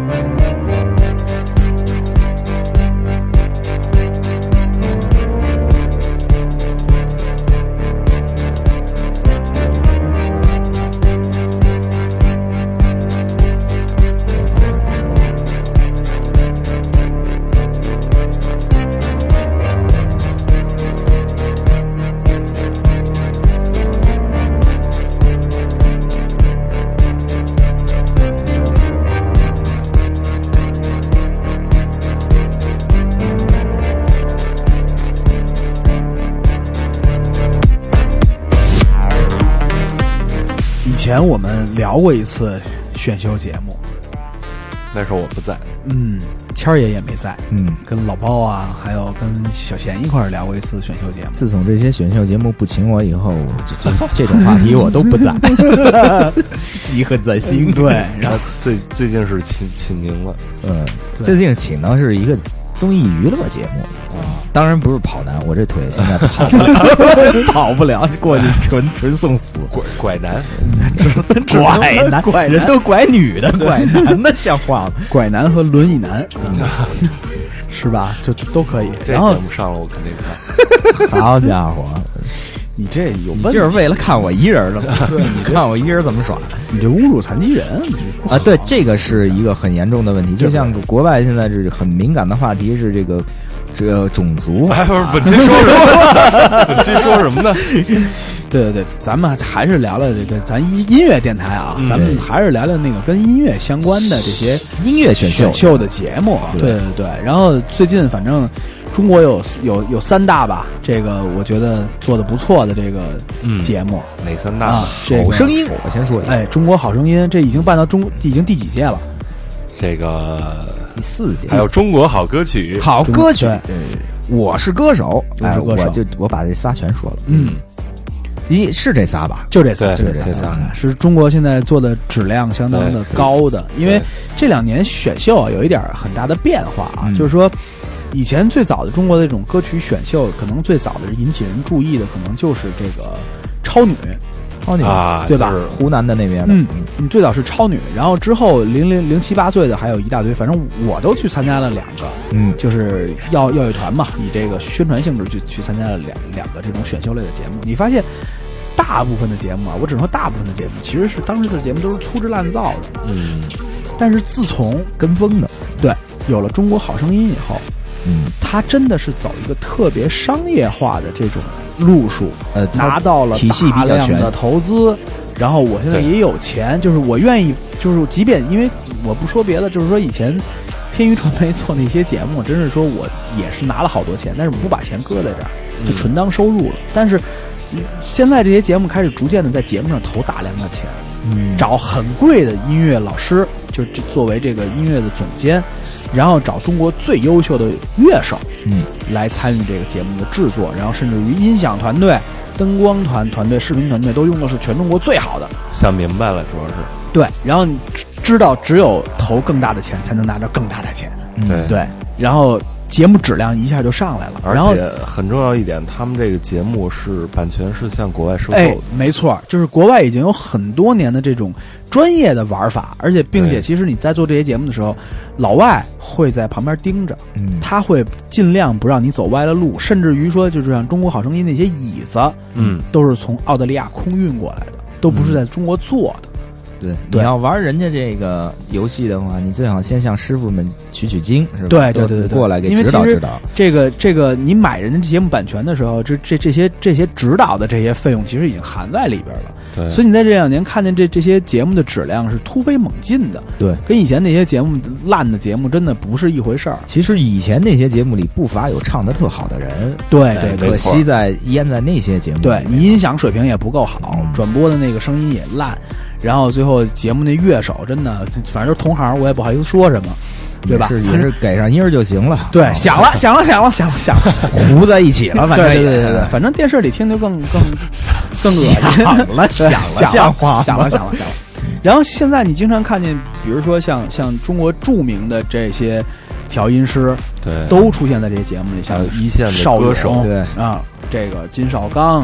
以前我们聊过一次选秀节目， 那时候我不在， 谦儿爷也没在，跟老包啊，还有跟小贤一块儿聊过一次选秀节目。 自从这些选秀节目不请我以后，这种话题我都不在，记恨在心。 对，然后最近是请您了， 最近请的是一个综艺娱乐节目，当然不是跑男，我这腿现在跑不了，跑不了，过去纯送死。 拐男， 拐男，人都拐女的，拐男的像话吗？ 拐男和轮椅男，是吧？就都可以。 这然后节目上了，我肯定看。 好家伙， 你这有问题， 你就是为了看我一人的吗？你看我一人怎么耍？ 你这侮辱残疾人啊！对，这个是一个很严重的问题。就像国外现在是很敏感的话题是这个种族。 不是，本期说什么？本期说什么呢？ 对，咱们还是聊聊这个咱音乐电台啊，咱们还是聊聊那个跟音乐相关的这些音乐选秀的节目。对。然后最近反正中国有三大吧，这个我觉得做的不错的这个节目。 哪三大啊？ 好声音，我先说一下。 中国好声音，这已经办到已经第几届了？ 这个第4届。 还有中国好歌曲， 好歌曲。我是歌手，我把这仨全说了。是这仨吧？ 就这仨，是中国现在做的质量相当的高的。因为这2年选秀有一点很大的变化啊，就是说，以前最早的中国的这种歌曲选秀，可能最早的引起人注意的，可能就是这个超女啊， 对吧？ 湖南的那边的， 你最早是超女，然后之后07、08岁的还有一大堆，反正我都去参加了2个，就是耀乐团嘛，以这个宣传性质去参加了两个这种选秀类的节目。你发现大部分的节目啊，我只能说大部分的节目其实是当时的节目都是粗制滥造的，但是自从跟风的， 对，有了中国好声音以后，它真的是走一个特别商业化的这种路数，拿到了大量的投资，然后我现在也有钱，就是我愿意，就是即便因为我不说别的，就是说以前偏娱传媒做那些节目，真是说我也是拿了好多钱，但是我不把钱搁在这儿，就纯当收入了。但是现在这些节目开始逐渐的在节目上投大量的钱，找很贵的音乐老师，就是作为这个音乐的总监，然后找中国最优秀的乐手，来参与这个节目的制作，然后甚至于音响团队、灯光团队、视频团队都用的是全中国最好的。 想明白了，主要是对，然后你知道只有投更大的钱才能拿着更大的钱，对，然后节目质量一下就上来了， 而且很重要一点，他们这个节目是版权是向国外收购的， 没错，就是国外已经有很多年的这种专业的玩法，而且并且其实你在做这些节目的时候，老外会在旁边盯着，他会尽量不让你走歪了路，甚至于说就是像中国好声音那些椅子，都是从澳大利亚空运过来的，都不是在中国做的。 对，你要玩人家这个游戏的话，你最好先向师傅们取经，是吧？ 对， 过来给指导指导。 这个，你买人家节目版权的时候，这些指导的这些费用其实已经含在里边了。 对， 所以你在这2年看见这些节目的质量是突飞猛进的。 对， 跟以前那些节目烂的节目真的不是一回事儿。 其实以前那些节目里不乏有唱得特好的人， 对， 可惜淹在那些节目里。 对，你音响水平也不够好，转播的那个声音也烂。然后最后节目那乐手真的，反正就是同行，我也不好意思说什么，对吧？ 也是给上音儿就行了。 对，响了， 糊在一起了，反正对，反正电视里听就更恶心了，像话， 响了。然后现在你经常看见，比如说像中国著名的这些调音师， 对， 都出现在这些节目里，像一线的歌手， 对啊，这个金少刚。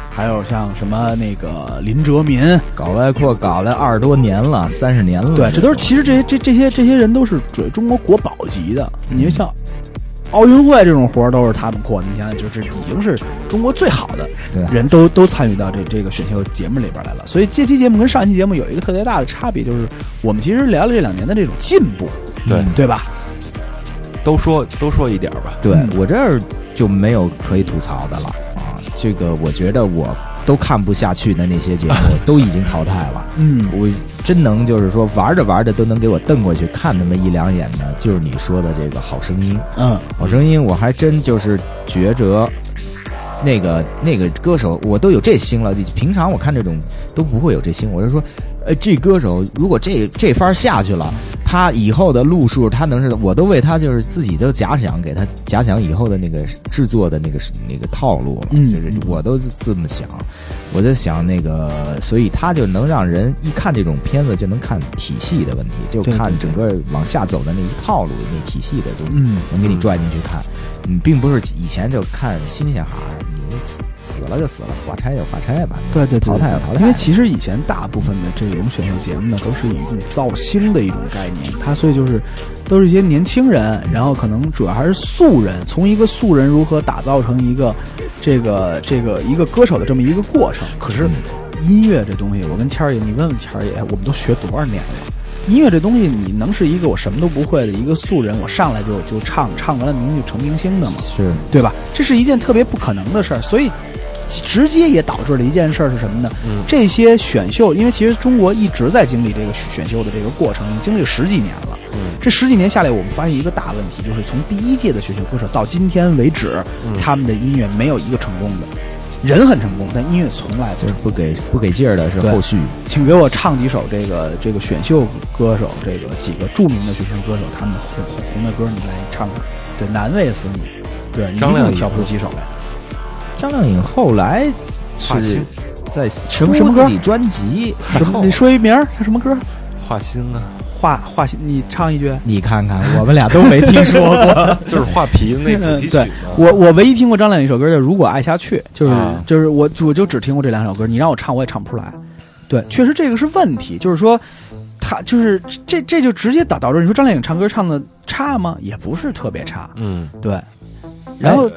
还有像什么那个林哲民， 搞外扩搞了20多年了，30年了。 对，这都是其实这些人都是中国国宝级的。你就像奥运会这种活儿都是他们扩，你想想，就是已经是中国最好的人都参与到这个选秀节目里边来了。所以这期节目跟上一期节目有一个特别大的差别，就是我们其实聊了这2年的这种进步，对吧？ 都说一点吧。 对，我这儿就没有可以吐槽的了啊。这个我觉得我都看不下去的那些节目都已经淘汰了。我真能就是说玩着玩着都能给我瞪过去看那么1-2眼的，就是你说的这个好声音。好声音我还真就是觉着那个歌手我都有这星了，平常我看这种都不会有这星。我就说这歌手如果这番下去了，他以后的路数他能是，我都为他就是自己都假想，给他假想以后的那个制作的那个套路了。就是我都这么想，我就想那个，所以他就能让人一看这种片子就能看体系的问题，就看整个往下走的那一套路那体系的东西，能给你拽进去看。并不是以前就看新鲜哈，你死了就死了，发拆就发拆吧， 对， 淘汰就淘汰。 因为其实以前大部分的这种选秀节目呢，都是一种造星的一种概念，它所以就是都是一些年轻人，然后可能主要还是素人，从一个素人如何打造成一个这个一个歌手的这么一个过程。可是音乐这东西，我跟谦儿爷，你问问谦儿爷，我们都学多少年了？音乐这东西，你能是一个我什么都不会的一个素人，我上来就唱完了名就成明星的吗？ 是， 对吧？这是一件特别不可能的事儿，所以直接也导致了一件事儿是什么呢？这些选秀，因为其实中国一直在经历这个选秀的这个过程，已经经历了10几年了。这10几年下来，我们发现一个大问题，就是从第1届的选秀歌手到今天为止，他们的音乐没有一个成功的。人很成功，但音乐从来就是不给劲儿的是后续。 请给我唱几首这个选秀歌手，这个几个著名的选秀歌手他们红的歌，你来唱唱。对，难为死你。对， 张靓颖挑不出几首来。 张靓颖后来是在什么歌？ 自己专辑？ 你说一名儿，叫什么歌？ 画心呢？ 画心，你唱一句。 你看看，我们俩都没听说过。 就是画皮那主题曲。 对，我唯一听过张靓颖一首歌叫《如果爱下去》，就是我就只听过这2首歌，你让我唱我也唱不出来。对，确实这个是问题，就是说他就是这就直接导致你说张靓颖唱歌唱的差吗？也不是特别差。对。然后，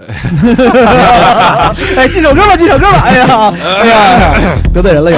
哎，记首歌吧，哎呀，得罪人了又。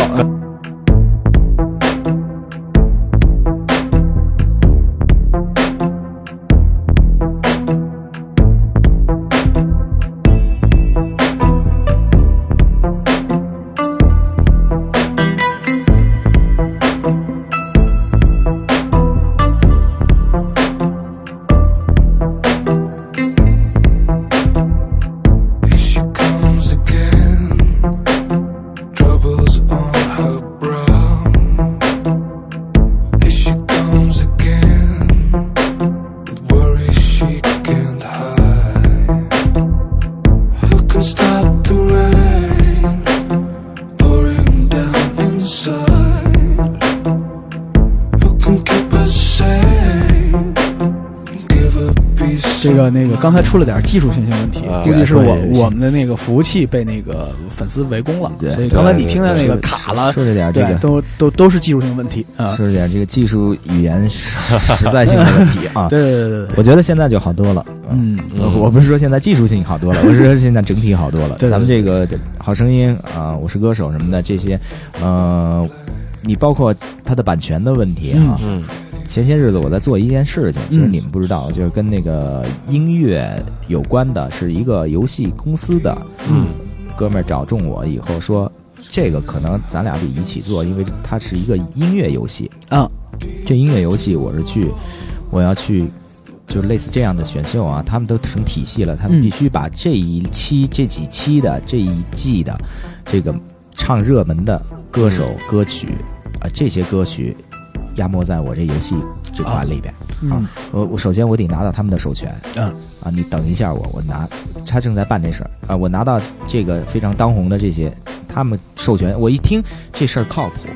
那个刚才出了点技术性问题，估计是我们的那个服务器被那个粉丝围攻了，所以刚才你听到那个卡了， 说着点这个都是技术性问题啊， 说着点这个技术语言实在性的问题啊。 对， 我觉得现在就好多了。我不是说现在技术性好多了，我是说现在整体好多了。咱们这个好声音啊，我是歌手什么的这些，你包括它的版权的问题啊。前些日子我在做一件事情，其实你们不知道，就是跟那个音乐有关的，是一个游戏公司的，哥们儿找中我以后说，这个可能咱俩得一起做，因为它是一个音乐游戏啊。这音乐游戏我要去，就类似这样的选秀啊，他们都成体系了，他们必须把这几期的这一季的这个唱热门的歌手歌曲啊，这些歌曲。压没在我这游戏这款里边我首先我得拿到他们的授权你等一下我拿，他正在办这事儿啊，我拿到这个非常当红的这些他们授权，我一听这事儿靠谱，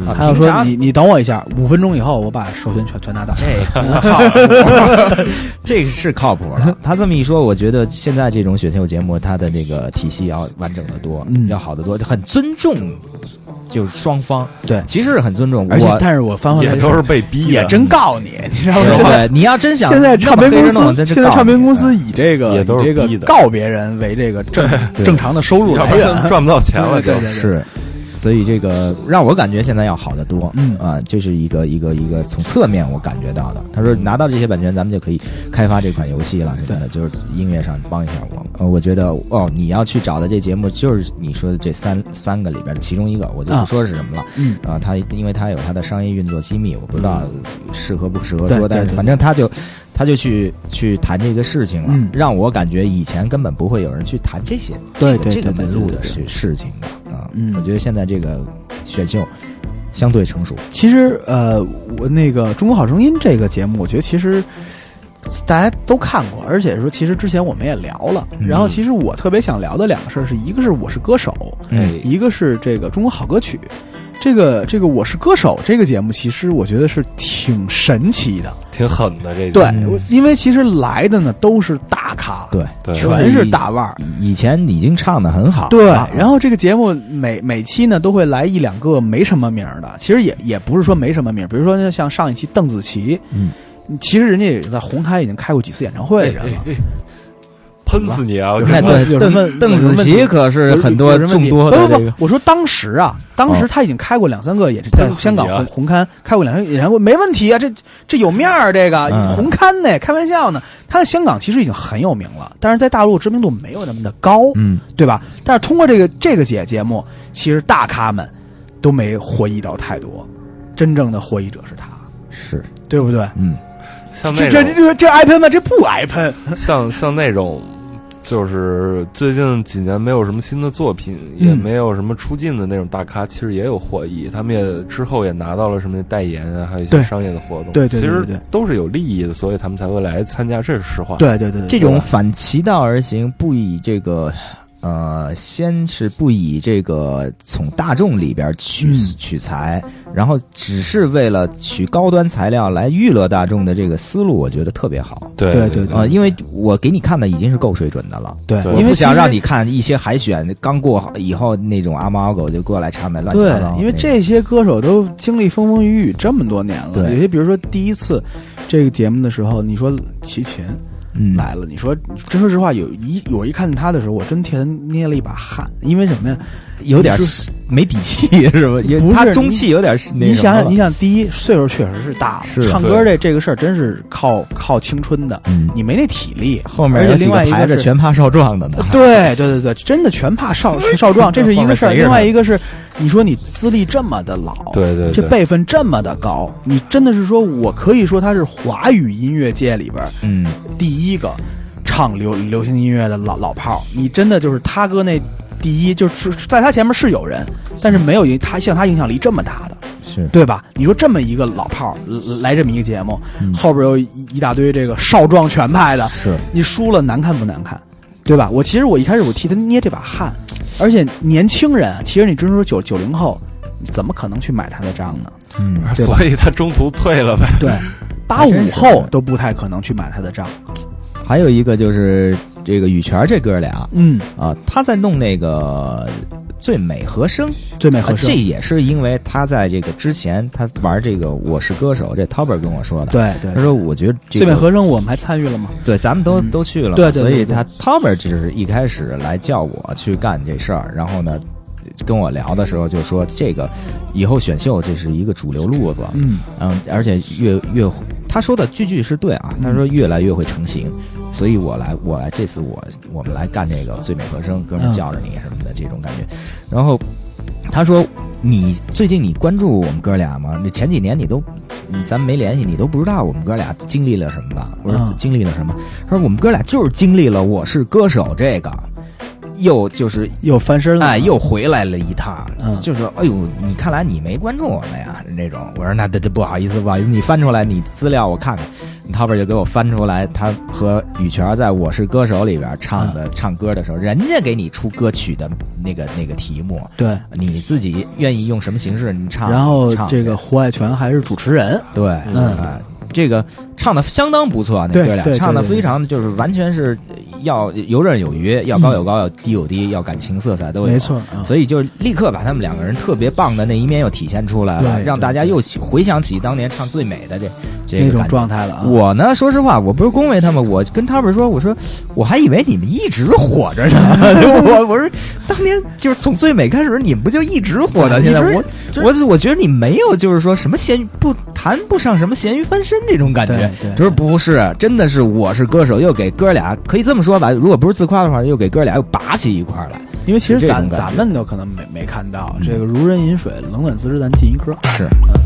他要说你等我一下，5分钟以后我把授权全拿到。 这靠谱，这个是靠谱的。他这么一说，我觉得现在这种选秀节目，它的这个体系要完整的多，要好得多，很尊重。就是双方对， 其实是很尊重， 而且但是我翻回来也都是被逼的， 也真告你知道吗？ 对，你要真想现在唱片公司以这个也都是逼的告别人为这个正常的收入来源， 赚不到钱了， 是。所以这个让我感觉现在要好得多，这是一个从侧面我感觉到的。他说拿到这些版权，咱们就可以开发这款游戏了，真的就是音乐上帮一下我。我觉得你要去找的这节目就是你说的这三个里边的其中一个，我就不说是什么了。他因为他有他的商业运作机密，我不知道适合不适合说，但是反正他就去谈这个事情了，让我感觉以前根本不会有人去谈这些这个门路的事情的。我觉得现在这个选秀相对成熟。 其实我那个《中国好声音》这个节目，我觉得其实大家都看过，而且说其实之前我们也聊了。然后其实我特别想聊的两个事儿，是一个是《我是歌手》，一个是这个《中国好歌曲》。这个《我是歌手》这个节目，其实我觉得是挺神奇的， 挺狠的。这对，因为其实来的呢都是大咖， 对， 全是大腕儿。 以前已经唱得很好， 对。然后这个节目每期呢都会来1-2个没什么名的，其实也不是说没什么名，比如说像上一期邓紫棋，其实人家也在红磡已经开过几次演唱会的人了。 喷死你啊！ 邓紫棋可是很多众多的这个。 我说当时他已经开过2-3个，也是在香港红磡开过2场演唱会，没问题啊，这有面儿，这个红磡呢，开玩笑呢。他在香港其实已经很有名了，但是在大陆知名度没有那么的高，对吧？但是通过这个节目，其实大咖们都没获益到太多，真正的获益者是他， 是对不对？ 像那种这挨喷吗？这不挨喷。 像那种。就是最近几年没有什么新的作品，也没有什么出镜的那种大咖，其实也有获益。他们也之后也拿到了什么代言啊，还有一些商业的活动。 对， 其实都是有利益的，所以他们才会来参加。这是实话。 对， 这种反其道而行，不以这个。先是不以这个从大众里边取材，然后只是为了取高端材料来娱乐大众的这个思路，我觉得特别好。 对， 因为我给你看的已经是够水准的了。 对， 我不想让你看一些海选刚过以后那种阿猫阿狗就过来唱的乱七八糟。 对，因为这些歌手都经历风风雨雨这么多年了，有些比如说第一次这个节目的时候，你说齐秦。来了，你说真说实话，我一看见他的时候，我真替他捏了一把汗，因为什么呀？ 有点没底气是吧？他中气有点那。 你想，第一岁数确实是大了，唱歌这个事儿真是靠青春的，你没那体力。 后面有几个排着全怕少壮的呢。 对，真的全怕少壮，这是一个事儿。另外一个是，你说你资历这么的老， 对， 这辈分这么的高，你真的是说我可以说他是华语音乐界里边，第一个唱流行音乐的老炮，你真的就是他哥那第一，就是在他前面是有人，但是没有他像他影响力这么大的， 是对吧？你说这么一个老炮来这么一个节目，后边有一大堆这个少壮全派的， 是你输了难看不难看，对吧？我一开始我替他捏这把汗，而且年轻人，其实你真说90后，你怎么可能去买他的账呢？ 所以他中途退了呗。 对，85后都不太可能去买他的账。 还有一个就是这个羽泉这哥俩，他在弄那个最美和声，这也是因为他在这个之前他玩这个我是歌手，这 Tauber 跟我说的。 对， 他说我觉得最美和声我们还参与了吗？ 对，咱们都去了， 对， 所以他 Tauber 就是一开始来叫我去干这事儿，然后呢。跟我聊的时候就说这个以后选秀这是一个主流路子，而且越他说的句是对啊，他说越来越会成型，所以我来这次我们来干这个最美和声，哥们叫着你什么的这种感觉。然后他说你最近你关注我们哥俩吗？前几年咱们没联系，你都不知道我们哥俩经历了什么吧？我说经历了什么？他说我们哥俩就是经历了我是歌手这个。又翻身了， 又回来了一趟，就是哎呦，你看来你没关注我们呀，那种。我说那不好意思，你翻出来你资料我看看。 涛贝就给我翻出来，他和羽泉在《我是歌手》里边唱歌的时候，人家给你出歌曲的那个题目， 对， 你自己愿意用什么形式你唱。 然后这个胡海泉还是主持人， 对，这个唱的相当不错，那哥俩唱的非常就是完全是要游刃有余，要高有高，要低有低，要感情色彩都有， 没错。 所以就立刻把他们两个人特别棒的那一面又体现出来了，让大家又回想起当年唱最美的这种状态了。 我呢，说实话，我不是恭维他们，我跟他们说，我说我还以为你们一直火着呢。我说当年就是从最美开始，你们不就一直火到现在？我觉得你没有就是说什么谈不上什么咸鱼翻身这种感觉。就是不是，真的是我是歌手，又给哥俩可以这么说吧，如果不是自夸的话，又给哥俩又拔起一块来。 因为其实咱们都可能没看到这个如人饮水，冷暖自知，咱进一歌是。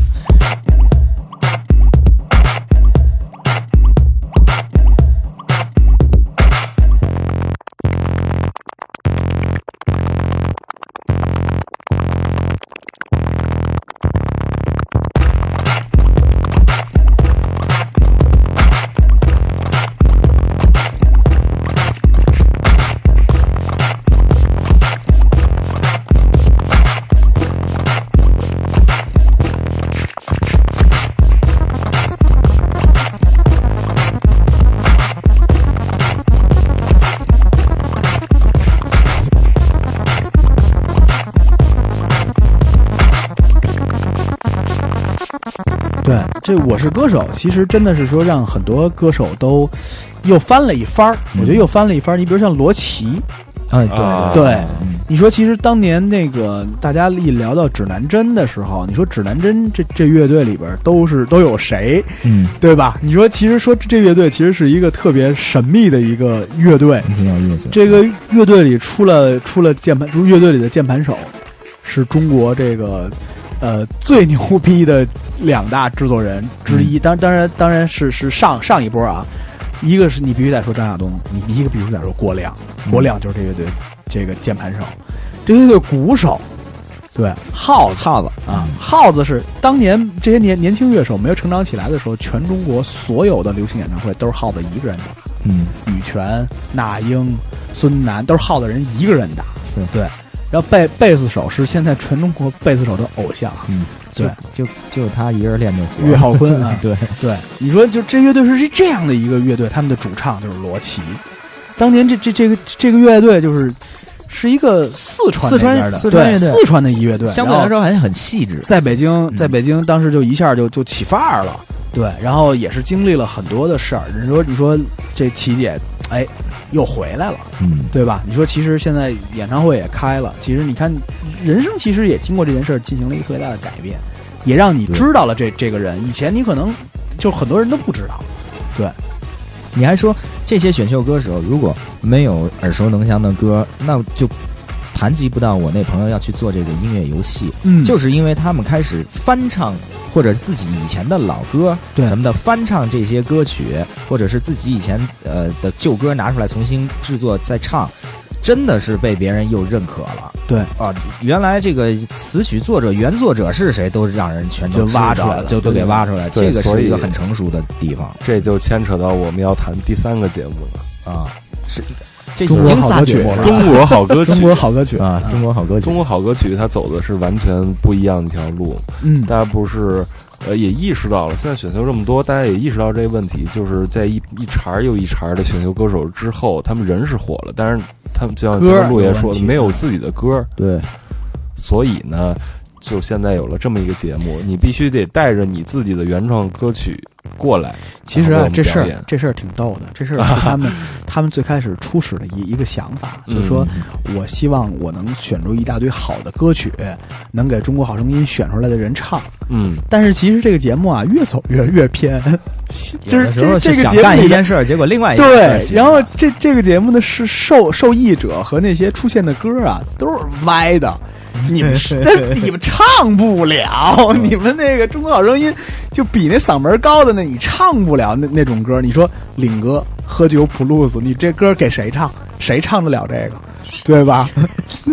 对，这我是歌手，其实真的是说让很多歌手都又翻了一番我觉得又翻了一番。你比如像罗琦，对，你说其实当年那个大家一聊到指南针的时候，你说指南针这乐队里边都有谁，对吧？你说其实说这乐队其实是一个特别神秘的一个乐队， 挺有意思。 这个乐队里出了键盘，乐队里的键盘手是中国这个最牛逼的2大制作人之一，当然是上一波啊。一个是你必须得说张亚东，你一个必须得说郭亮，郭亮就是这乐队这个键盘手，这乐队鼓手，对，耗子啊，耗子是当年这些年轻乐手没有成长起来的时候，全中国所有的流行演唱会都是耗子一个人打，羽泉、那英、孙楠都是耗子人一个人打，对。然后贝斯手是现在全中国贝斯手的偶像，对， 就他一人练就活。 岳浩坤啊， 对， 你说就这乐队是这样的一个乐队，他们的主唱就是罗琦。当年这个乐队是一个四川乐队，四川的一乐队， 相对来说还很细致。 在北京当时就一下就起范儿了，对，然后也是经历了很多的事儿。你说这琦姐，又回来了，对吧？你说其实现在演唱会也开了，其实你看人生其实也经过这件事进行了一个特别大的改变，也让你知道了这个人，以前你可能就很多人都不知道。对， 你还说这些选秀歌手如果没有耳熟能详的歌，那就谈及不到我那朋友要去做这个音乐游戏，就是因为他们开始翻唱或者自己以前的老歌什么的，翻唱这些歌曲，或者是自己以前的旧歌拿出来重新制作再唱，真的是被别人又认可了。 对啊，原来这个词曲作者原作者是谁都让人全都挖出来了， 就都给挖出来，这个是一个很成熟的地方。 这就牵扯到我们要谈第3个节目了啊，是。这中国好歌曲， 中国好歌曲， 中国好歌曲啊，中国好歌曲， 中国好歌曲，它走的是完全不一样的一条路。大家不是也意识到了，现在选秀这么多，大家也意识到这个问题，就是在一茬又一茬的选秀歌手之后，他们人是火了，但是他们就像前面陆爷说的，没有自己的歌， 对， 所以呢，就现在有了这么一个节目，你必须得带着你自己的原创歌曲过来。 其实啊，这事儿挺逗的。这事儿是他们最开始初始的一个想法，就是说我希望我能选出一大堆好的歌曲，能给中国好声音选出来的人唱。但是其实这个节目啊，越走越偏。就是这个节目干一件事，结果另外一件事。对，然后这个节目的是受益者和那些出现的歌啊，都是歪的。你们唱不了，你们那个中国好声音就比那嗓门高的那你唱不了那种歌。你说领歌喝酒普鲁斯，你这歌给谁唱？谁唱得了这个？对吧？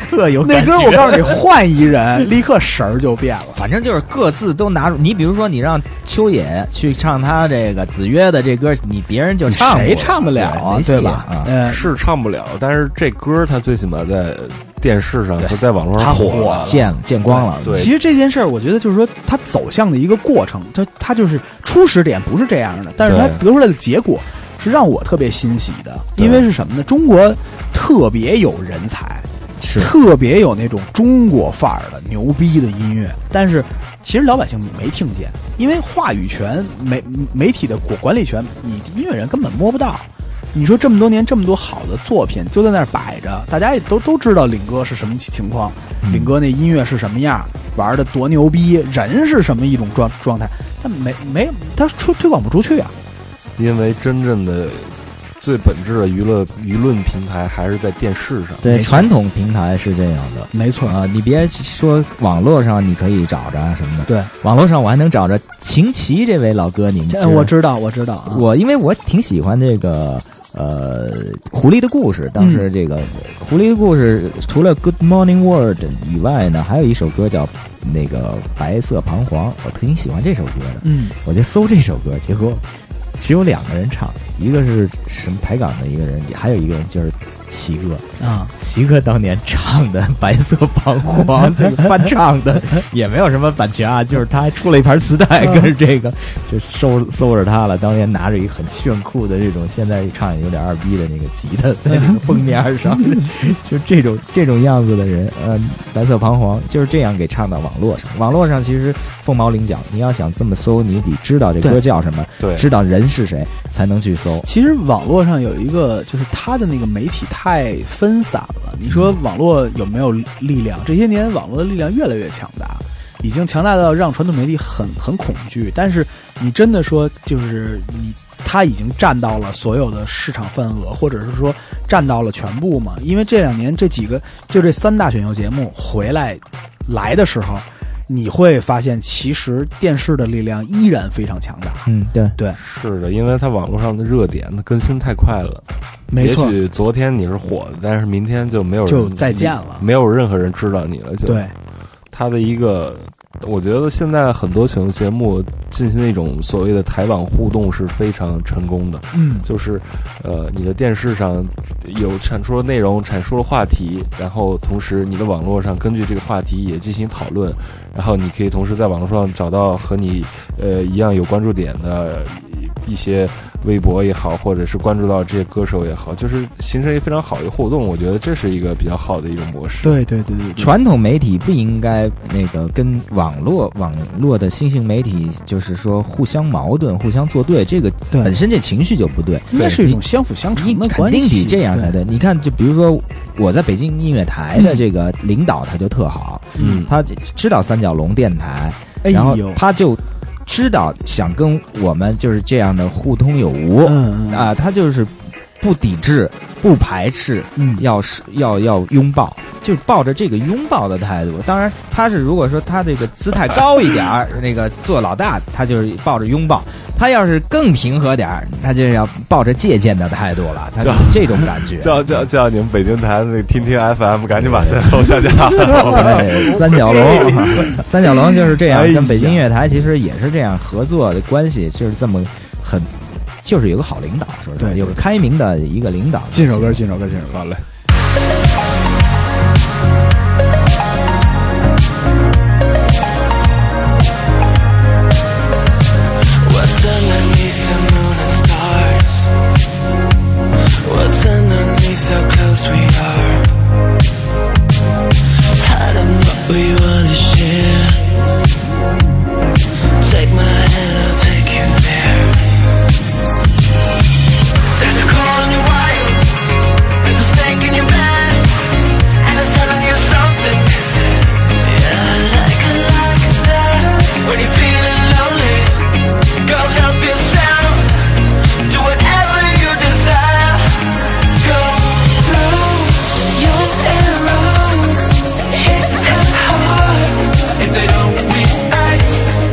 特有感觉。 那歌我告诉你，换一人立刻神儿就变了。 反正就是各自都拿出，你比如说你让秋野去唱他这个子曰的这歌，你别人就唱谁唱得了啊？对吧？ 是唱不了，但是这歌他最起码在电视上和在网络上他火了， 见光了。 对， 其实这件事儿，我觉得就是说，它走向的一个过程，它就是初始点不是这样的，但是它得出来的结果是让我特别欣喜的，因为是什么呢？中国特别有人才， 是特别有那种中国范儿的牛逼的音乐，但是其实老百姓没听见，因为话语权、媒体的管理权，你音乐人根本摸不到。你说这么多年这么多好的作品就在那儿摆着，大家也都知道领哥是什么情况，领哥那音乐是什么样，玩的多牛逼，人是什么一种状态，他没他推广不出去啊。 因为真正的最本质的舆论平台还是在电视上， 对，传统平台是这样的， 没错啊。你别说网络上你可以找着什么的， 对， 网络上我还能找着秦琪这位老哥，你们我知道啊， 因为我挺喜欢这个。狐狸的故事，当时这个狐狸的故事除了 Good Morning World 以外呢，还有一首歌叫那个白色彷徨，我挺喜欢这首歌的。我就搜这首歌，结果只有2个人唱，一个是什么台港的一个人，还有一个人就是齐哥啊，齐哥当年唱的《白色彷徨》这个翻唱的也没有什么版权啊，就是他还出了一盘磁带跟这个就搜着他了，当年拿着一个很炫酷的这种现在唱有点二逼的那个吉他在那个封面上就这种样子的人，白色彷徨就是这样给唱到网络上其实凤毛麟角，你要想这么搜，你得知道这歌叫什么， 对， 知道人是谁才能去搜。 其实网络上有一个就是他的那个媒体太分散了，你说网络有没有力量？这些年网络的力量越来越强大，已经强大到让传统媒体很恐惧。但是你真的说就是他已经占到了所有的市场份额，或者是说占到了全部嘛？因为这2年这几个就这3大选秀节目来的时候，你会发现其实电视的力量依然非常强大。对， 是的，因为它网络上的热点更新太快了。 没错， 也许昨天你是火的，但是明天就没有人就再见了， 没有任何人知道你了。就对， 它的一个，我觉得现在很多选秀节目进行的一种所谓的台网互动是非常成功的。就是你的电视上有产出的内容，产出了话题，然后同时你的网络上根据这个话题也进行讨论，然后你可以同时在网络上找到和你一样有关注点的一些微博也好，或者是关注到这些歌手也好，就是形成一个非常好的互动。我觉得这是一个比较好的一种模式。 对， 传统媒体不应该那个跟网络的新兴媒体就是说互相矛盾、互相作对，这个本身这情绪就不对， 应该是一种相辅相成的关系， 肯定得这样才对。你看，就比如说我在北京音乐台的这个领导，他就特好，他知道三角龙电台，然后他就知道想跟我们就是这样的互通有无，他就是不抵制、不排斥，要拥抱，就抱着这个拥抱的态度。当然，他是如果说他这个姿态高一点那个做老大，他就是抱着拥抱；他要是更平和点他就是要抱着借鉴的态度了。他这种感觉， 叫你们北京台那个听听 FM， 赶紧把三角龙下架。 三角龙，三角龙就是这样，跟北京音乐台其实也是这样合作的关系，就是这么很。就是有个好领导，说是有个开明的一个领导。 进首歌，好嘞。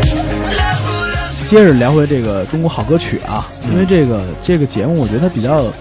接着聊回这个中国好歌曲啊，因为这个节目我觉得它比较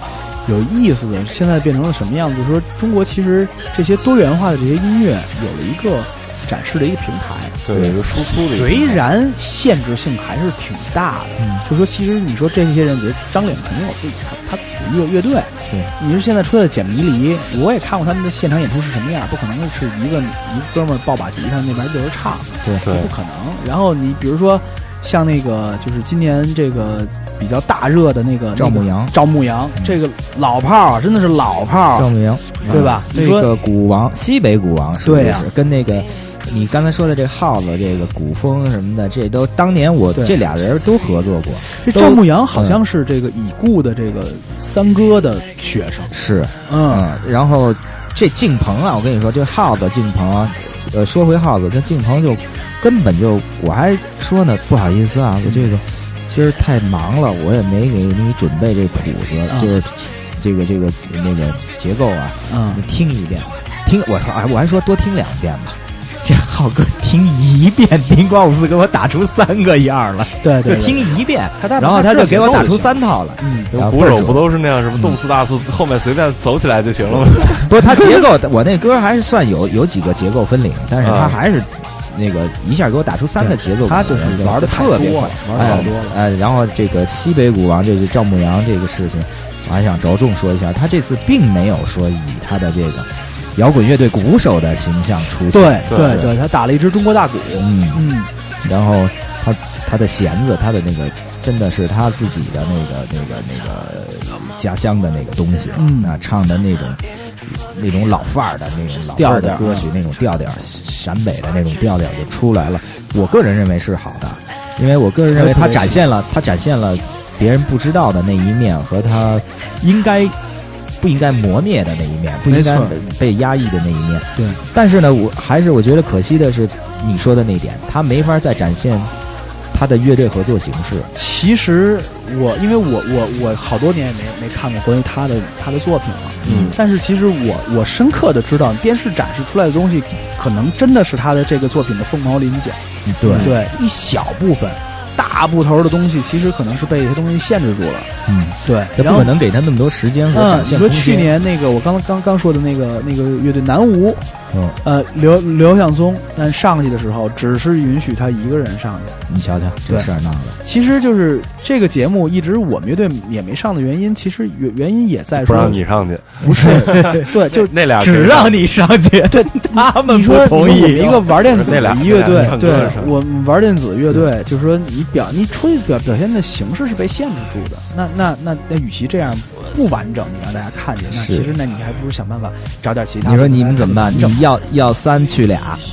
有意思的，现在变成了什么样子？就是说中国其实这些多元化的这些音乐有了一个展示的一个平台， 对，一个输出的。 虽然限制性还是挺大的，就说其实你说这些人，比如张磊肯定有自己他自己的乐队，你说现在出来的简迷离，我也看过他们的现场演出是什么样，不可能是一个哥们儿抱把吉他那边就是唱， 对， 不可能。然后你比如说像那个就是今年这个比较大热的那个赵牧阳， 这个老炮儿真的是老炮儿， 赵牧阳对吧？ 这个鼓王，西北鼓王是不是？ 对啊， 跟那个你刚才说的这耗子，这个古风什么的，这都当年我这俩人都合作过。 这赵牧阳好像是这个已故的这个三哥的学生， 是，然后这敬鹏啊，我跟你说，这耗子敬鹏啊，说回耗子，这敬鹏就根本就，我还说呢，不好意思啊，我这个其实太忙了，我也没给你准备这谱子，就是这个那个结构啊，你听一遍，我还说多听2遍吧。这浩哥听1遍，丁光54给我打出3个样了， 对， 就听1遍，然后他就给我打出3套了。 鼓手不都是那样，什么动次大次，后面随便走起来就行了吗？ 不是，他结构，我那歌还是算有几个结构分领，但是他还是那个一下给我打出3个节奏， 他就是玩的特别快， 玩的好多了。 然后这个西北鼓王，这个赵牧阳这个事情，我还想着重说一下，他这次并没有说以他的这个摇滚乐队鼓手的形象出现， 对，他打了一支中国大鼓， 然后他的弦子，他的那个真的是他自己的那个家乡的那个东西，唱的那种老范儿的那种老范儿的歌曲，那种调调，陕北的那种调调就出来了。我个人认为是好的，因为我个人认为他展现了别人不知道的那一面和他不应该磨灭的那一面，不应该被压抑的那一面。 对， 但是呢，我觉得可惜的是你说的那点，他没法再展现他的乐队合作形式。 其实因为我好多年也没看过关于他的作品了，但是其实我深刻的知道，电视展示出来的东西，可能真的是他的这个作品的凤毛麟角。对，一小部分。大部头的东西其实可能是被一些东西限制住了，对， 不可能给他那么多时间和展现空间。 你说去年那个我刚说的那个乐队南无，刘向松，但上去的时候只是允许他一个人上去。 你瞧瞧这事儿闹的， 其实就是这个节目一直我们乐队也没上的原因，其实原因也在说不让你上去， 不是对，就那俩只让你上去， 对， 他们不同意。 一个玩电子的乐队，对，我们玩电子乐队，就是说你出去表现的形式是被限制住的，那与其这样不完整，你让大家看见，那其实你还不如想办法找点其他。 你说你们怎么办？你要3去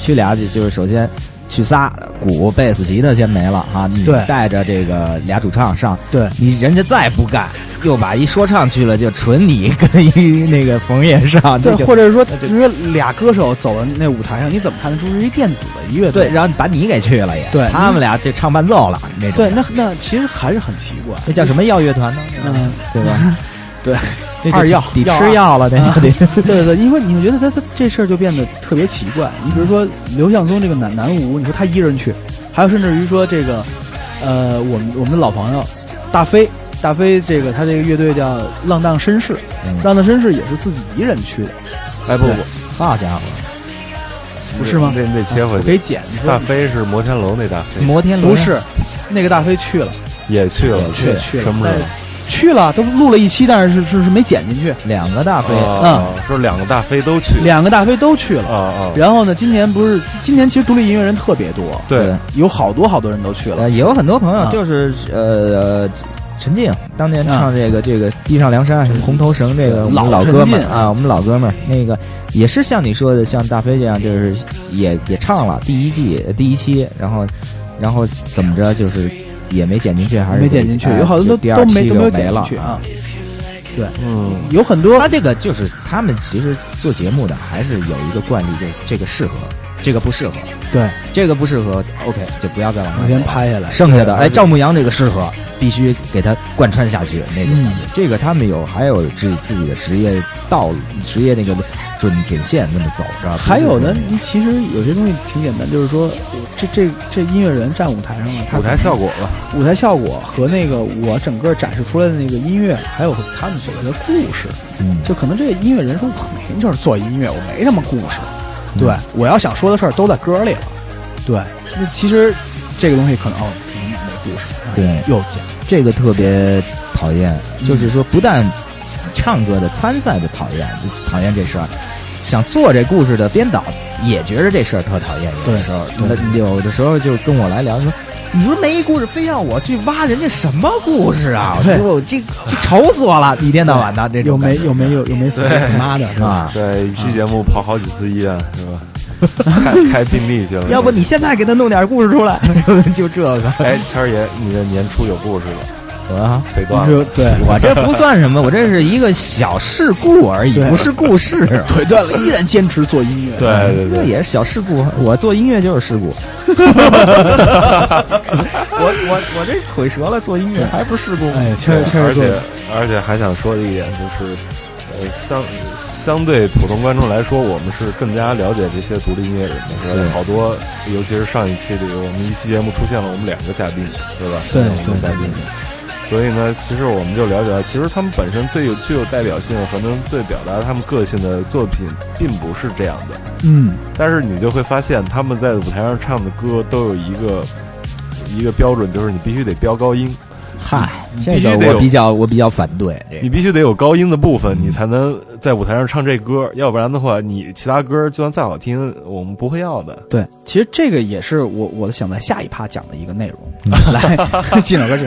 2，就是首先去仨，鼓、贝斯、吉他先没了啊！你带着这个俩主唱上， 对， 你人家再不干，又把一说唱去了，就纯你跟一那个冯爷上， 对，或者是说俩歌手走到那舞台上，你怎么看得出是一电子的乐队？ 对，然后把你给去了也， 对， 他们俩就唱伴奏了那种。 对，那其实还是很奇怪， 那叫什么药乐团呢？对吧？ 对， 二药得吃药了，那就得对，因为你会觉得他这事儿就变得特别奇怪。你比如说刘向松这个南无，你说他一人去，还有甚至于说这个我们的老朋友大飞这个他这个乐队叫浪荡绅士，浪荡绅士也是自己一人去的。 哎不， 好家伙， 不是吗？ 那切回去可以剪。 大飞是摩天楼那大飞， 摩天楼不是那个大飞去了， 也去了， 去了什么时候？ 去了，都录了1期，但是没剪进去。 2个大飞， 说2个大飞都去了，然后呢，今年其实独立音乐人特别多， 对， 有好多人都去了， 也有很多朋友就是陈静当年唱这个地上梁山红头绳这个我们老哥们啊，我们老哥们那个也是像你说的，像大飞这样，就是也唱了第一期，然后怎么着就是。也没剪进去，还是没剪进去，有好多都没有剪进去啊。对，有很多。 他这个就是他们其实做节目的还是有一个惯例，就是这个适合这个不适合， 对， 这个不适合 OK 就不要再往先拍下来， 剩下的赵牧阳这个适合，必须给他贯穿下去那种感觉。这个他们还有自己的职业道路，职业那个准线那么走着。 还有呢，其实有些东西挺简单，就是说这音乐人站舞台上了， 舞台效果了， 舞台效果和那个我整个展示出来的那个音乐，还有他们所谓的故事，就可能这个音乐人说我每天就是做音乐，我没什么故事。对，我要想说的事儿都在歌里了。对，那其实这个东西可能没故事。 对， 又讲这个特别讨厌，就是说不但唱歌的参赛的讨厌，就讨厌这事儿，想做这故事的编导也觉得这事儿特讨厌。有的时候就跟我来聊说。你说没故事，非要我去挖人家什么故事啊？我这愁死我了，一天到晚的这种。 又没死你妈的是吧？ 对，一期节目跑好几次医院是吧？开病历去了。 要不你现在给他弄点故事出来，就这个。 哎，谦儿爷，你的年初有故事了？ 啊， 腿断了。 对，我这不算什么，我这是一个小事故而已，不是故事。 腿断了，依然坚持做音乐。 对， 这也是小事故。我做音乐就是事故。我这腿折了，做音乐还不是事故？ 哎，确实。 而且还想说的一点就是，相对普通观众来说，我们是更加了解这些独立音乐人的。好多，尤其是上一期里，我们一期节目出现了我们2个嘉宾，对吧？ 对嘉宾。所以呢，其实我们就了解到，其实他们本身具有代表性和能最表达他们个性的作品，并不是这样的。但是你就会发现，他们在舞台上唱的歌都有一个标准，就是你必须得飙高音。 嗨，这个我比较反对。 你必须得有高音的部分，你才能在舞台上唱这歌，要不然的话，你其他歌就算再好听，我们不会要的。 对，其实这个也是我想在下一趴讲的一个内容。来，进首歌。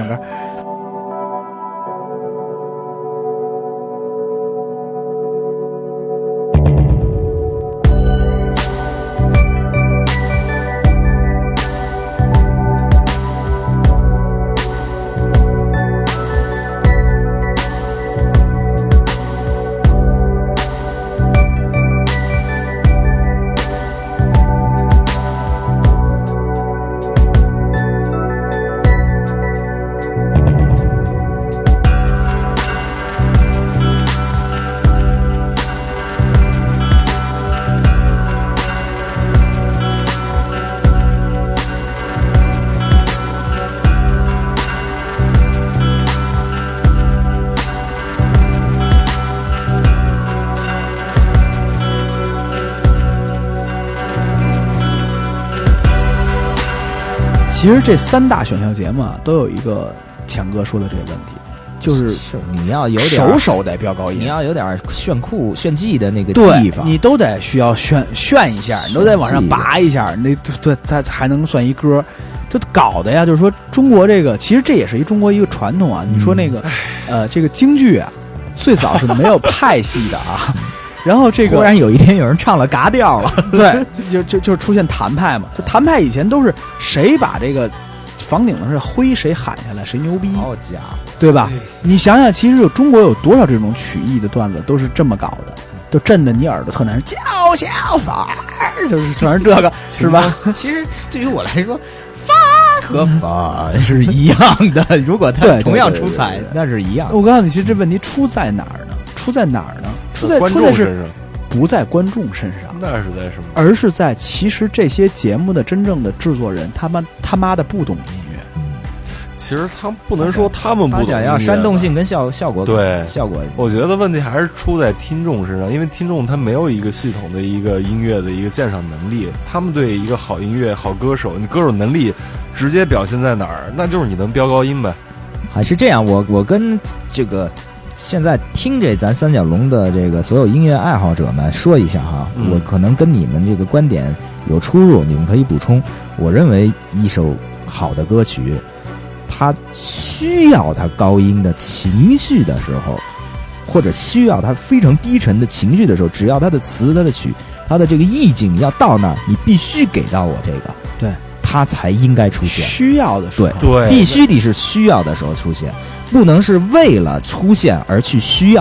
其实这3大选秀节目都有一个强哥说的这个问题，就是你要有点手得飙高音， 你要有点炫技的那个地方， 你都得需要炫一下，你都得往上拔一下，那它才能算一歌。就搞的呀，就是说中国这个，其实这也是中国一个传统啊。你说那个，这个京剧啊，最早是没有派系的啊。然后这个忽然有一天有人唱了嘎调了， 对，就出现谭派嘛。就谭派以前都是谁把这个房顶上是灰，谁喊下来谁牛逼， 好家伙， 对吧？你想想，其实中国有多少这种曲艺的段子都是这么搞的，都震得你耳朵特难受，叫小法儿，就是全是这个，是吧？ 其实对于我来说，法和法是一样的，如果他同样出彩，那是一样的。 我告诉你，其实这问题出在哪儿呢？出在观众身上， 不在观众身上， 那是在什么？ 而是在其实这些节目的真正的制作人，他妈的不懂音乐。 其实他不能说他们不懂音乐， 要煽动性跟效果对效果。 我觉得问题还是出在听众身上，因为听众他没有一个系统的一个音乐的一个鉴赏能力，他们对一个好音乐、好歌手，你歌手能力直接表现在哪儿？那就是你能飙高音呗。 还是这样，我跟这个。现在听这咱三角龙的这个所有音乐爱好者们说一下哈，我可能跟你们这个观点有出入，你们可以补充。我认为一首好的歌曲，它需要它高音的情绪的时候，或者需要它非常低沉的情绪的时候，只要它的词、它的曲、它的这个意境要到那儿，你必须给到我这个， 对， 它才应该出现。 需要的时候， 对， 必须得是需要的时候出现。不能是为了出现而去需要，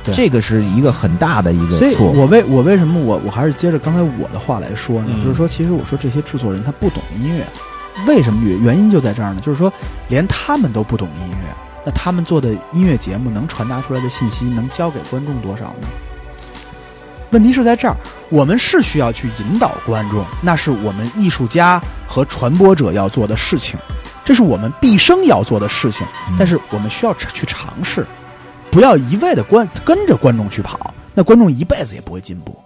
这个是一个很大的一个错。 所以我为什么我还是接着刚才我的话来说呢？就是说，其实我说这些制作人他不懂音乐，为什么原因就在这儿呢？就是说，连他们都不懂音乐，那他们做的音乐节目能传达出来的信息能交给观众多少呢？问题是在这儿，我们是需要去引导观众，那是我们艺术家和传播者要做的事情，这是我们毕生要做的事情。但是我们需要去尝试，不要一味的跟着观众去跑，那观众一辈子也不会进步。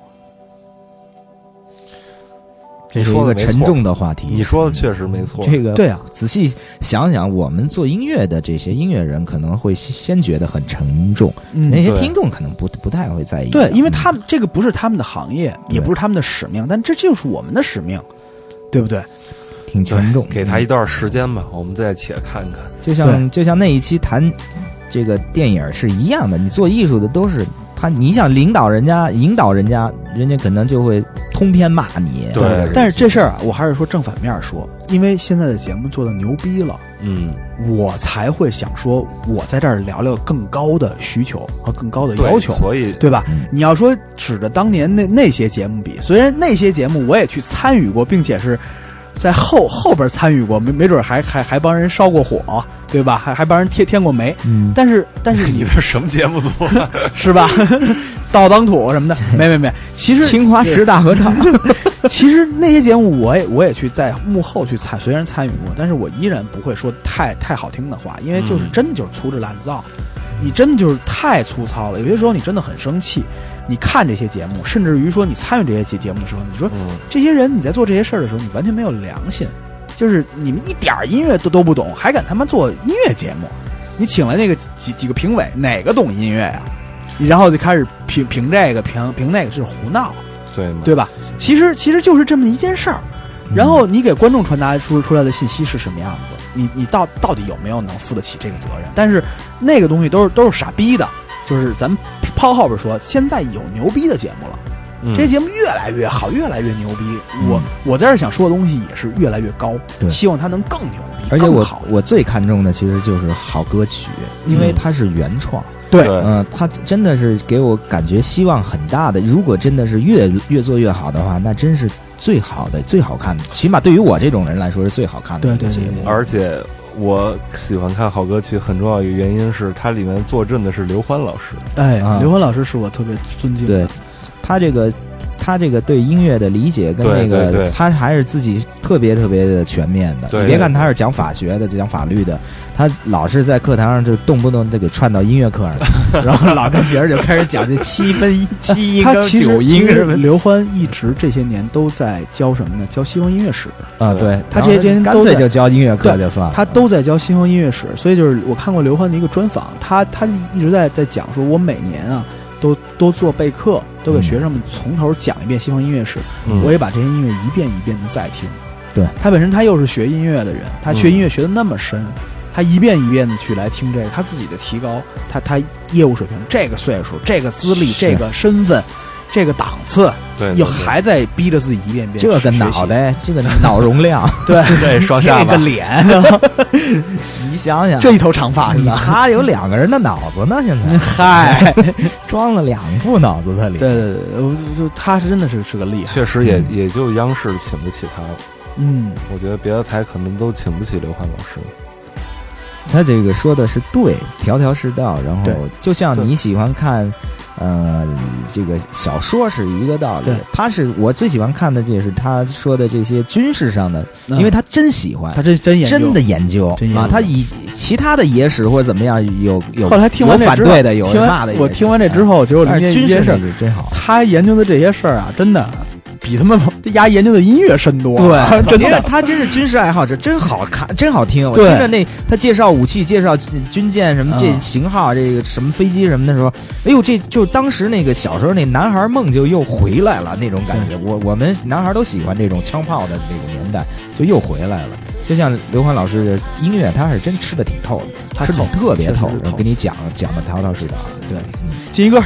这是一个沉重的话题， 你说的确实没错。 这个对啊， 仔细想想，我们做音乐的这些音乐人可能会先觉得很沉重，那些听众可能不太会在意。 对，因为他们这个不是他们的行业，也不是他们的使命，但这就是我们的使命，对不对？ 挺沉重， 给他一段时间吧，我们再且看看。 就像那一期谈这个电影是一样的，你做艺术的都是。你想引导人家，人家可能就会通篇骂你。 对， 但是这事儿啊，我还是说正反面说，因为现在的节目做的牛逼了，我才会想说，我在这儿聊聊更高的需求和更高的要求， 所以对吧？你要说指着当年那些节目比，虽然那些节目我也去参与过，并且是在后边参与过，没准还帮人烧过火，对吧？还帮人添过煤。但是你这什么节目组是吧？倒当土什么的，没。其实清华十大合唱， 其实那些节目我也去在幕后去虽然参与过，但是我依然不会说太好听的话，因为就是真的就是粗制滥造。你真的就是太粗糙了，有些时候你真的很生气。你看这些节目，甚至于说你参与这些节目的时候，你说这些人你在做这些事儿的时候，你完全没有良心，就是你们一点音乐都不懂，还敢他妈做音乐节目？你请来那个几个评委，哪个懂音乐呀？然后就开始评这个评那个，是胡闹，对吧？其实就是这么一件事儿。然后你给观众传达出来的信息是什么样子？你到底有没有能负得起这个责任？但是那个东西都是傻逼的，就是咱们抛后边说，现在有牛逼的节目了，这些节目越来越好，越来越牛逼。我在这想说的东西也是越来越高，希望它能更牛逼。 而且我最看重的其实就是好歌曲，因为它是原创。 对， 它真的是给我感觉希望很大的。如果真的是越做越好的话，那真是最好的、最好看的。起码对于我这种人来说是最好看的一个节目。 而且我喜欢看好歌曲，很重要一个原因是它里面坐镇的是刘欢老师。 刘欢老师是我特别尊敬的。 对，他这个对音乐的理解跟那个他还是自己特别的全面的。你别看他是讲法学的，讲法律的，他老是在课堂上就动不动就给串到音乐课上，然后老跟学生就开始讲这7分7音跟9音什么。 刘欢一直这些年都在教什么呢？教西方音乐史啊，对， 他这些年干脆就教音乐课就算了， 他都在教西方音乐史。所以就是我看过刘欢的一个专访，他一直在讲说，我每年啊都做备课，都给学生们从头讲一遍西方音乐史，我也把这些音乐一遍一遍的再听。 对， 他本身他又是学音乐的人，他学音乐学的那么深，他一遍一遍的去来听这个，他自己的提高，他业务水平，这个岁数，这个资历，这个身份，这个档次， 对， 又还在逼着自己一遍遍。 这个脑袋，这个脑容量， 对， 双下巴， 这个脸，你想想， 这一头长发是吧？ 他有2个人的脑子呢，现在嗨，装了2副脑子在里。 对，就他是真的是个厉害， 确实也就央视请不起他了。我觉得别的台可能都请不起刘欢老师。 他这个说的是对，条条是道。然后就像你喜欢看这个小说是一个道理。我最喜欢看的就是他说的这些军事上的，因为他真喜欢， 他真的研究啊。他以其他的野史或者怎么样有后来听完有反对的，有骂的。 我听完这之后，结果军事事真好。 他研究的这些事儿啊，真的比他们研究的音乐深多。 对， 真的， 他真是军事爱好者，真好看，真好听。我听着他介绍武器，介绍军舰什么这型号，这个什么飞机什么的时候，哎呦，这就当时那个小时候那男孩梦就又回来了那种感觉。我们男孩都喜欢这种枪炮的那个年代，就又回来了。就像刘欢老师的音乐，他是真吃的挺透的，他吃的特别透，跟你讲的条条是道。对， 进一歌。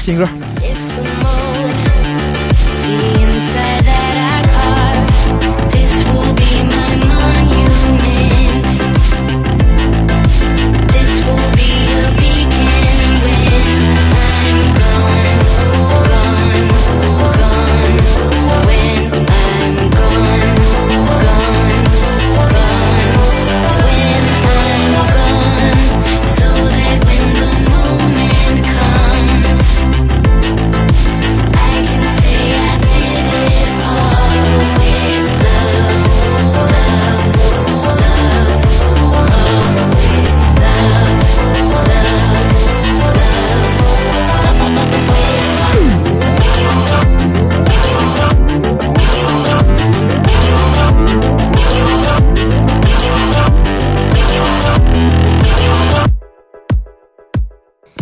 This will be a beacon when I'm gone.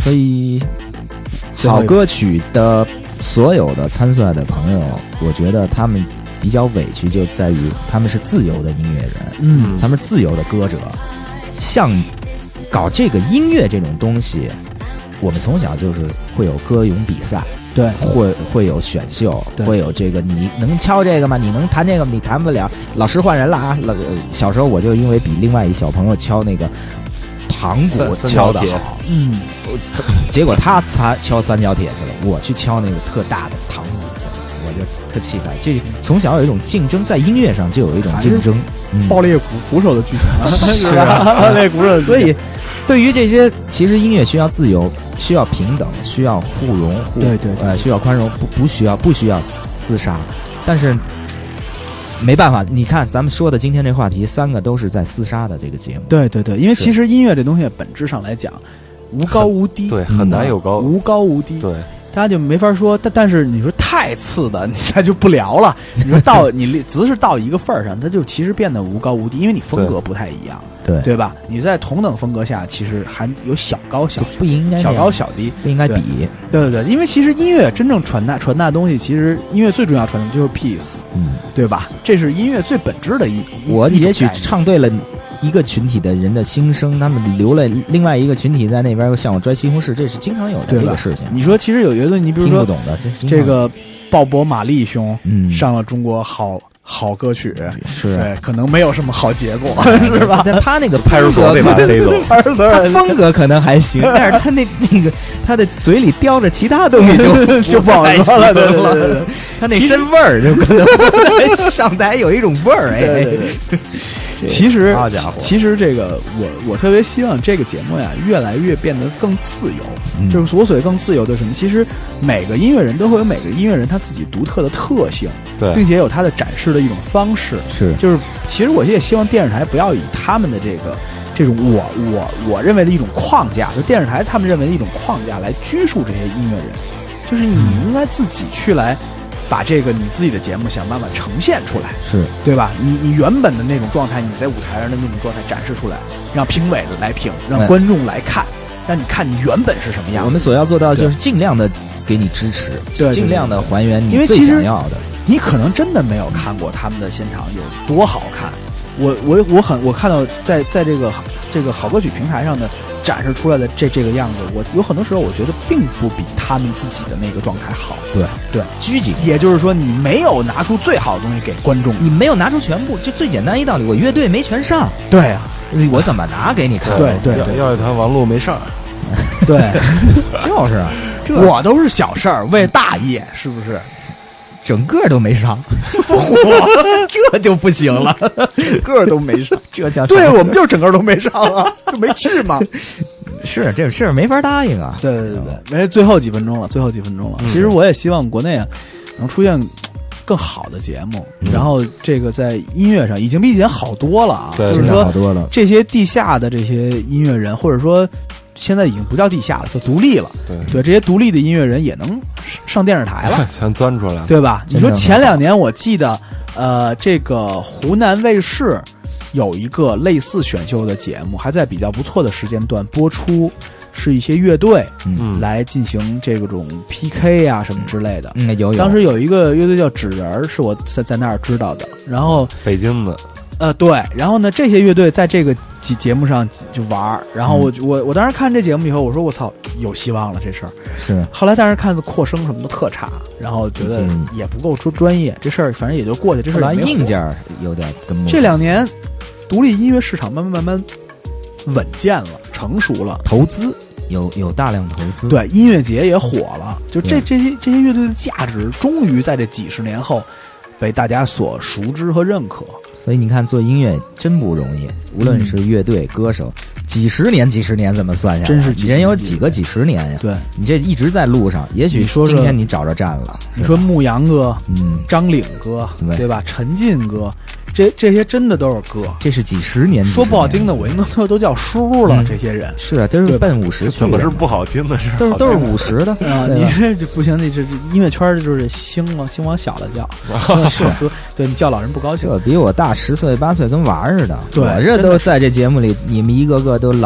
所以好歌曲的所有的参赛的朋友，我觉得他们比较委屈就在于他们是自由的音乐人，他们自由的歌者，像搞这个音乐这种东西，我们从小就是会有歌咏比赛， 对， 会有选秀，会有这个你能敲这个吗？你能弹这个吗？你弹不了，老师换人了啊！小时候我就因为比另外一小朋友敲那个唐鼓敲得好，结果他敲三角铁去了，我去敲那个特大的唐鼓去了，我就特气愤。这从小有一种竞争，在音乐上就有一种竞争， 爆裂鼓手的剧情是吧？爆裂鼓手，所以对于这些，其实音乐需要自由，需要平等，需要互容需要宽容，不需要厮杀，但是。没办法，你看咱们说的今天这话题，3个都是在厮杀的这个节目。 对，因为其实音乐这东西本质上来讲，无高无低， 对，很难有高， 无高无低， 对， 大家就没法说。但是你说太次的，你现在就不聊了。你说你只是到一个份儿上，它就其实变得无高无低，因为你风格不太一样。对吧？你在同等风格下，其实还有小高小， 不应该小高小低， 不应该比。 对，因为其实音乐真正传达东西，其实音乐最重要传达就是 peace，对吧？这是音乐最本质的我也许唱对了一个群体的人的心声，他们留了另外一个群体在那边向我拽西红柿，这是经常有的这个事情。 你说，其实有乐队，你比如说听不懂的， 这个鲍勃马利兄，上了中国好歌曲， 是对，可能没有什么好结果，是吧？ 但他那个派出所得把他逮走， 他风格可能还行，但是他那个他的嘴里叼着其他东西就不好说了，对，他那身味儿就可能上台有一种味儿， 对。其实这个我特别希望这个节目呀越来越变得更自由，就是所谓更自由的什么？其实每个音乐人都会有每个音乐人他自己独特的特性， 对， 并且有他的展示的一种方式。就是其实我也希望电视台不要以他们的这种我认为的一种框架，就电视台他们认为的一种框架来拘束这些音乐人，就是你应该自己去来。把这个你自己的节目想办法呈现出来，对吧？你原本的那种状态，你在舞台上的那种状态展示出来，让评委的来评，让观众来看，让你看你原本是什么样。 我们所要做到的就是尽量的给你支持，尽量的还原你最想要的。 你可能真的没有看过他们的现场有多好看，我看到在这个好歌曲平台上的展示出来的这个样子，我有很多时候我觉得并不比他们自己的那个状态好。 对，拘谨。 也就是说，你没有拿出最好的东西给观众， 你没有拿出全部。就最简单一道理，我乐队没全上。 对啊， 我怎么拿给你看？ 对， 要一团王璐没上。 对， 就是我都是小事儿为大业，是不是？ 整个都没上，这就不行了， 个都没上， 这叫对，我们就是整个都没上啊，就没去嘛。 是这事没法答应啊。 对，最后几分钟了。其实我也希望国内啊能出现更好的节目，然后这个在音乐上已经比以前好多了啊，就是说这些地下的这些音乐人，或者说现在已经不叫地下了，叫独立了。对，这些独立的音乐人也能上电视台了， 全钻出来了， 对吧？你说前2年我记得，这个湖南卫视有一个类似选秀的节目，还在比较不错的时间段播出，是一些乐队来进行这种 PK 啊什么之类的。 有。 当时有一个乐队叫纸人，是我在那儿知道的。然后北京的。 对，然后呢，这些乐队在这个节目上就玩，然后我当时看这节目以后，我说我操，有希望了这事儿。 是。 后来当时看扩声什么都特差，然后觉得也不够专业，这事儿反正也就过去。这事儿硬件有点跟不上。 这2年，独立音乐市场慢慢稳健了，成熟了， 投资有大量投资。 对，音乐节也火了，就这些乐队的价值，终于在这几十年后被大家所熟知和认可。 所以你看，做音乐真不容易，无论是乐队、歌手，几十年怎么算下来？ 真是人有几十年呀？ 对， 你这一直在路上，也许今天你找着站了。 你说牧羊哥，张岭哥，对吧？陈进哥，这些真的都是歌， 这是几十年。 说不好听的，我应该都叫叔了。这些人是啊，都是奔50去。 怎么是不好听的？ 都是50的啊！你这不行，你这音乐圈就是兴往小了叫，是对你叫老人不高兴。 比我大10岁8岁，跟娃似的。 对， 我这都在这节目里，你们一个个都老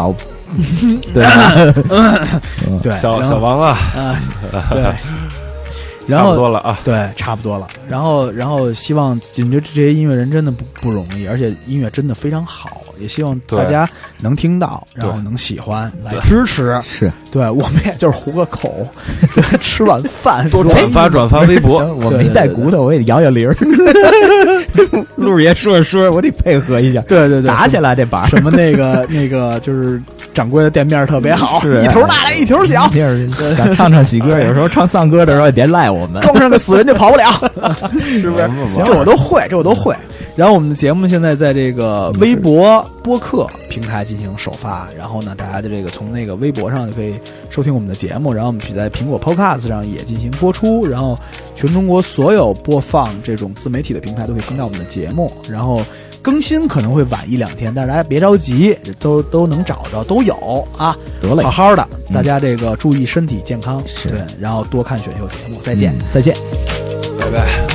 对对， 小王啊， 对。然后差不多了啊， 对，差不多了。然后希望觉得这些音乐人真的不容易，而且音乐真的非常好，也希望大家能听到，然后能喜欢，来支持。 是， 对我们也就是糊个口，吃碗饭， 多转发微博。 我没带骨头，我也摇铃儿。陆爷说着说着，我得配合一下。 对， 打起来这把什么那个就是掌柜的店面特别好，一头大来一头小。 想唱喜歌，有时候唱丧歌的时候也别赖我们， 撞上个死人就跑不了，是不是？这我都会。然后我们的节目现在在这个微博播客平台进行首发，然后呢，大家的这个从那个微博上就可以收听我们的节目，然后我们在苹果 Podcast 上也进行播出，然后全中国所有播放这种自媒体的平台都可以听到我们的节目，然后更新可能会晚1-2天，但是大家别着急，都能找着，都有啊， 得嘞， 好好的，大家这个注意身体健康， 是对，然后多看选秀节目，再见， 再见， 拜拜。